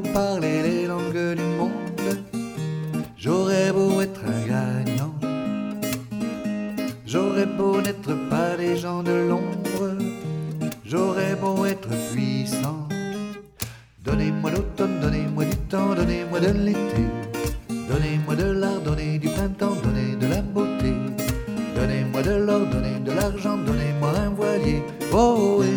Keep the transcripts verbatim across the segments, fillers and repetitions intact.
parler les langues du monde, j'aurais beau être un gagnant, j'aurais beau n'être pas des gens de l'ombre, j'aurais beau être puissant. Donnez-moi l'automne, donnez-moi du temps, donnez-moi de l'été, donnez-moi de l'art, donnez du printemps, donnez de la beauté, donnez-moi de l'or, donnez de l'argent, donnez-moi un voilier. Oh oui.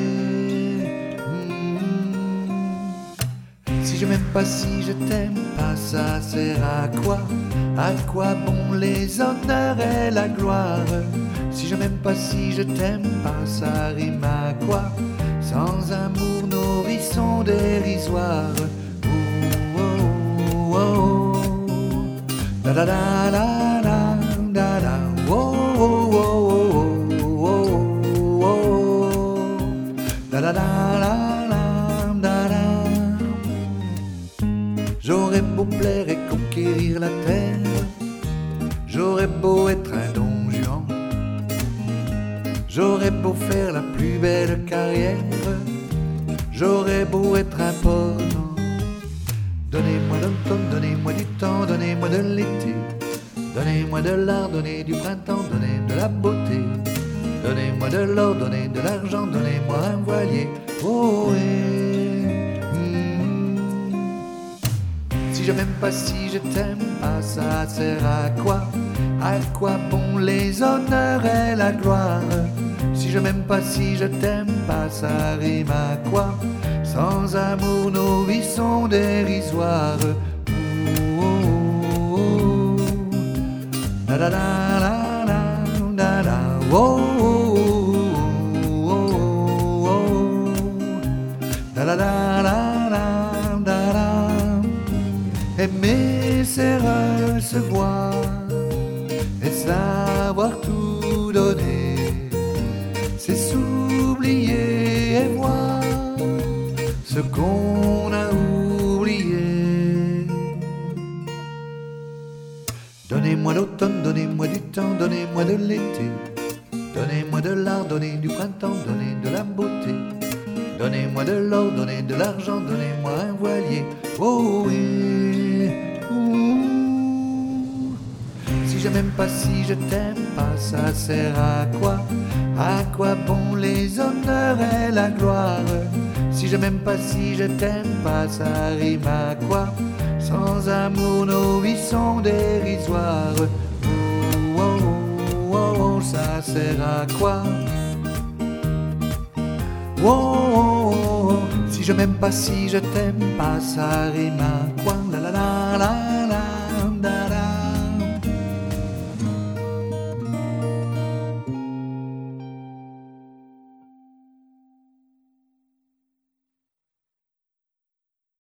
Si je m'aime pas, si je t'aime pas, ça sert à quoi? À quoi bon les honneurs et la gloire? Si je m'aime pas, si je t'aime pas, ça rime à quoi? Sans amour, nos vies sont dérisoires. Oh, oh, oh, da da da da da da da. Oh, oh, oh, oh, oh, oh, da da da da da da. J'aurais beau plaire et conquérir la terre, j'aurais beau être un don Juan, j'aurais beau faire la plus belle carrière, j'aurais beau être un porno. Donnez-moi l'automne, donnez-moi du temps, donnez-moi de l'été, donnez-moi de l'art, donnez du printemps, donnez de la beauté, donnez-moi de l'or, donnez de l'argent, donnez-moi un voilier. Oh oui. Si je m'aime pas, si je t'aime pas, ça sert à quoi? À quoi bon les honneurs et la gloire? Si je m'aime pas, si je t'aime pas, ça rime à quoi? Sans amour, nos vies sont dérisoires. Oh, oh, oh. Da da da da da da da. Oh, oh, oh, oh. Da da da da da da da. Aimer, c'est recevoir et savoir tout donner, c'est s'oublier et voir ce qu'on a oublié. Donnez-moi l'automne, donnez-moi du temps, donnez-moi de l'été, donnez-moi de l'art, donnez du printemps, donnez de la beauté, donnez-moi de l'or, donnez de l'argent, donnez-moi un voilier. Oh oui. Si je m'aime pas, si je t'aime pas, ça sert à quoi? À quoi bon les honneurs et la gloire? Si je m'aime pas, si je t'aime pas, ça rime à quoi? Sans amour, nos vies sont dérisoires. Oh, oh, oh, oh, ça sert à quoi? Oh, oh, oh, si je m'aime pas, si je t'aime pas, ça rime à quoi? La la la la.